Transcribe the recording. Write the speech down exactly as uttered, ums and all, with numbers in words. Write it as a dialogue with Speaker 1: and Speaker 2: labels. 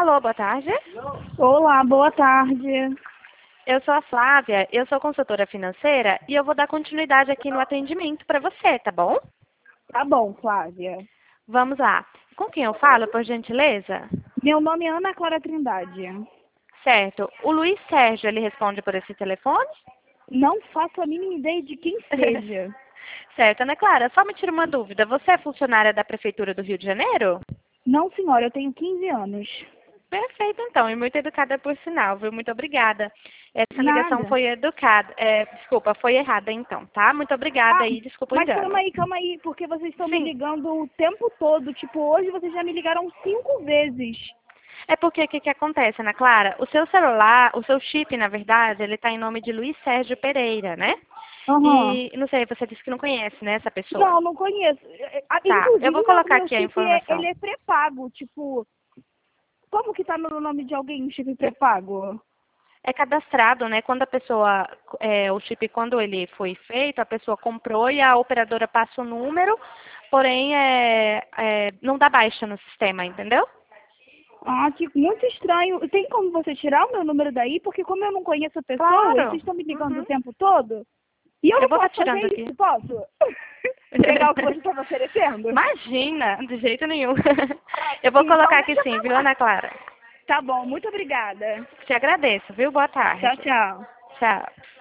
Speaker 1: Alô, boa tarde.
Speaker 2: Olá, boa tarde.
Speaker 1: Eu sou a Flávia, eu sou consultora financeira e eu vou dar continuidade aqui no atendimento para você, tá bom?
Speaker 2: Tá bom, Flávia.
Speaker 1: Vamos lá. Com quem eu falo, por gentileza?
Speaker 2: Meu nome é Ana Clara Trindade.
Speaker 1: Certo. O Luiz Sérgio, ele responde por esse telefone?
Speaker 2: Não faço a mínima ideia de quem seja.
Speaker 1: Certo, Ana Clara, só me tira uma dúvida. Você é funcionária da Prefeitura do Rio de Janeiro?
Speaker 2: Não, senhora, eu tenho quinze anos.
Speaker 1: Perfeito, então, e muito educada por sinal, viu? Muito obrigada. Essa ligação
Speaker 2: Nada.
Speaker 1: foi educada, é, desculpa, foi errada então, tá? Muito obrigada
Speaker 2: Ah,
Speaker 1: e desculpa o
Speaker 2: mas
Speaker 1: engano.
Speaker 2: calma aí, calma aí, porque vocês estão me
Speaker 1: Sim,
Speaker 2: ligando o tempo todo. Tipo, hoje vocês já me ligaram cinco vezes.
Speaker 1: é porque o que, que acontece, Ana Clara? O seu celular, o seu chip, na verdade, ele está em nome de Luiz Sérgio Pereira, né?
Speaker 2: Aham.
Speaker 1: E, não sei, você disse que não conhece, né, essa pessoa.
Speaker 2: Não, não conheço. Ah,
Speaker 1: Tá, eu
Speaker 2: inclusive,
Speaker 1: vou
Speaker 2: meu,
Speaker 1: colocar
Speaker 2: meu
Speaker 1: aqui a
Speaker 2: chip, é, ele
Speaker 1: informação.
Speaker 2: é pré-pago. Tipo, como que tá no nome de alguém um chip pré-pago?
Speaker 1: É cadastrado, né? Quando a pessoa, é, o chip, quando ele foi feito, a pessoa comprou e a operadora passa o número, porém é, é, não dá baixa no sistema, entendeu?
Speaker 2: Ah, que muito estranho. Tem como você tirar o meu número daí? Porque como eu não conheço a pessoa e vocês
Speaker 1: Claro.
Speaker 2: estão me ligando o
Speaker 1: Uhum.
Speaker 2: tempo todo, e eu
Speaker 1: Eu
Speaker 2: não
Speaker 1: vou estar
Speaker 2: posso fazer
Speaker 1: tirando aqui.
Speaker 2: isso, posso? Pegar o que você está me oferecendo?
Speaker 1: Imagina, de jeito nenhum.
Speaker 2: Ah,
Speaker 1: Eu vou
Speaker 2: então
Speaker 1: colocar aqui
Speaker 2: deixa
Speaker 1: sim,
Speaker 2: pra
Speaker 1: viu,
Speaker 2: lá.
Speaker 1: Ana Clara?
Speaker 2: Tá bom, muito obrigada.
Speaker 1: Te agradeço, viu? Boa
Speaker 2: Tchau,
Speaker 1: tarde.
Speaker 2: tchau.
Speaker 1: Tchau.